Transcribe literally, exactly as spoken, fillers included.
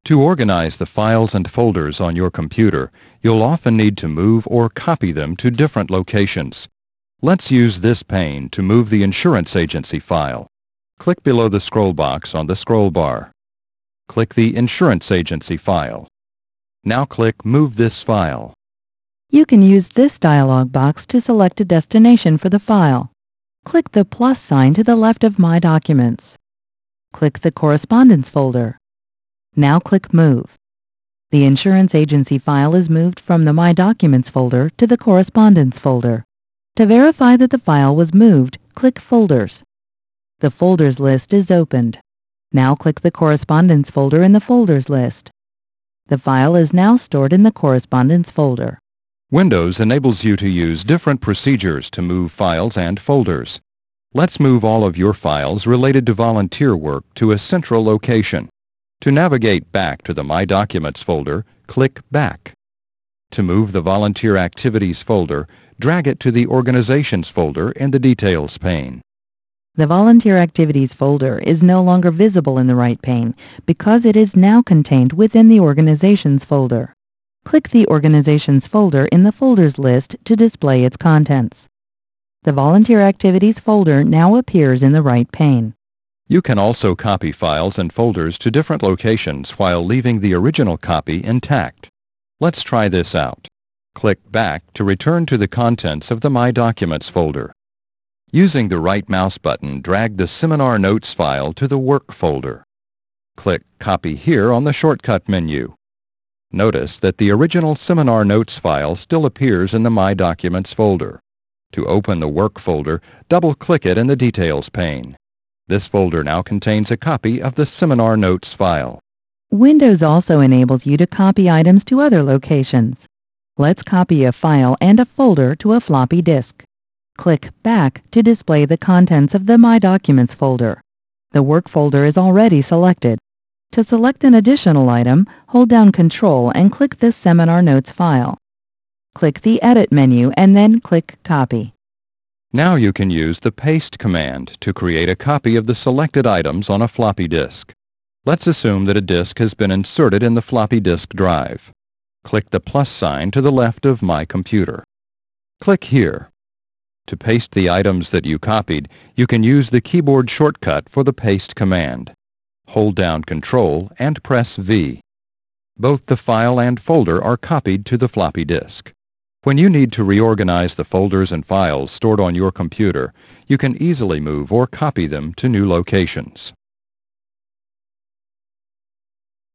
To organize the files and folders on your computer, you'll often need to move or copy them to different locations. Let's use this pane to move the insurance agency file. Click below the scroll box on the scroll bar. Click the insurance agency file. Now click Move this file. You can use this dialog box to select a destination for the file. Click the plus sign to the left of My Documents. Click the Correspondence folder. Now click Move. The insurance agency file is moved from the My Documents folder to the Correspondence folder. To verify that the file was moved, click Folders. The Folders list is opened. Now click the Correspondence folder in the Folders list. The file is now stored in the Correspondence folder. Windows enables you to use different procedures to move files and folders. Let's move all of your files related to volunteer work to a central location. To navigate back to the My Documents folder, click Back. To move the Volunteer Activities folder, drag it to the Organizations folder in the Details pane. The Volunteer Activities folder is no longer visible in the right pane because it is now contained within the Organizations folder. Click the Organizations folder in the Folders list to display its contents. The Volunteer Activities folder now appears in the right pane. You can also copy files and folders to different locations while leaving the original copy intact. Let's try this out. Click Back to return to the contents of the My Documents folder. Using the right mouse button, drag the Seminar Notes file to the Work folder. Click Copy here on the shortcut menu. Notice that the original Seminar Notes file still appears in the My Documents folder. To open the Work folder, double-click it in the Details pane. This folder now contains a copy of the Seminar Notes file. Windows also enables you to copy items to other locations. Let's copy a file and a folder to a floppy disk. Click Back to display the contents of the My Documents folder. The Work folder is already selected. To select an additional item, hold down Control and click the Seminar Notes file. Click the Edit menu and then click Copy. Now you can use the Paste command to create a copy of the selected items on a floppy disk. Let's assume that a disk has been inserted in the floppy disk drive. Click the plus sign to the left of My Computer. Click here. To paste the items that you copied, you can use the keyboard shortcut for the Paste command. Hold down Control and press V. Both the file and folder are copied to the floppy disk. When you need to reorganize the folders and files stored on your computer, you can easily move or copy them to new locations.